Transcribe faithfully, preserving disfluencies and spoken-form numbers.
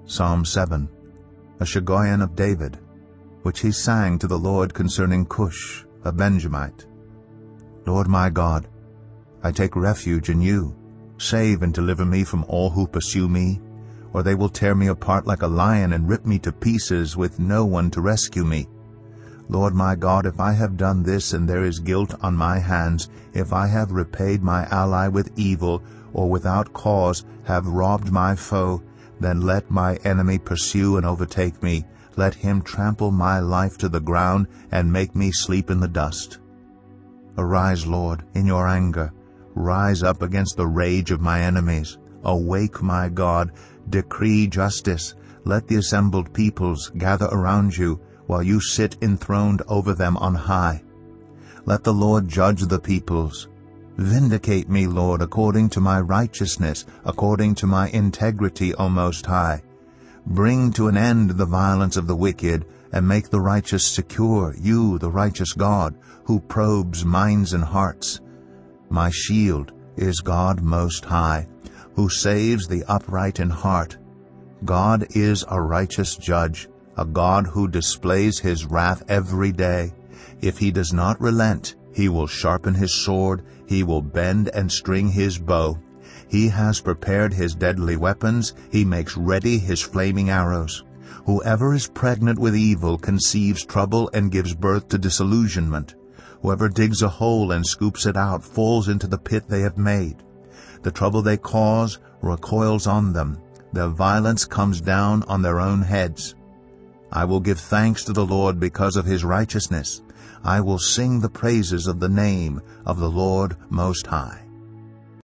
Psalm seven, a Shigionon of David, which he sang to the Lord concerning Cush, a Benjamite. Lord my God, I take refuge in you. Save and deliver me from all who pursue me, or they will tear me apart like a lion and rip me to pieces with no one to rescue me. Lord my God, if I have done this and there is guilt on my hands, if I have repaid my ally with evil, or without cause have robbed my foe, then let my enemy pursue and overtake me. Let him trample my life to the ground and make me sleep in the dust. Arise, Lord, in your anger. Rise up against the rage of my enemies. Awake, my God. Decree justice. Let the assembled peoples gather around you, while you sit enthroned over them on high. Let the Lord judge the peoples. Vindicate me, Lord, according to my righteousness, according to my integrity, O Most High. Bring to an end the violence of the wicked, and make the righteous secure, you, the righteous God, who probes minds and hearts. My shield is God Most High, who saves the upright in heart. God is a righteous judge, a God who displays his wrath every day. If he does not relent, he will sharpen his sword, he will bend and string his bow. He has prepared his deadly weapons, he makes ready his flaming arrows. Whoever is pregnant with evil conceives trouble and gives birth to disillusionment. Whoever digs a hole and scoops it out falls into the pit they have made. The trouble they cause recoils on them. Their violence comes down on their own heads. I will give thanks to the Lord because of his righteousness. I will sing the praises of the name of the Lord Most High.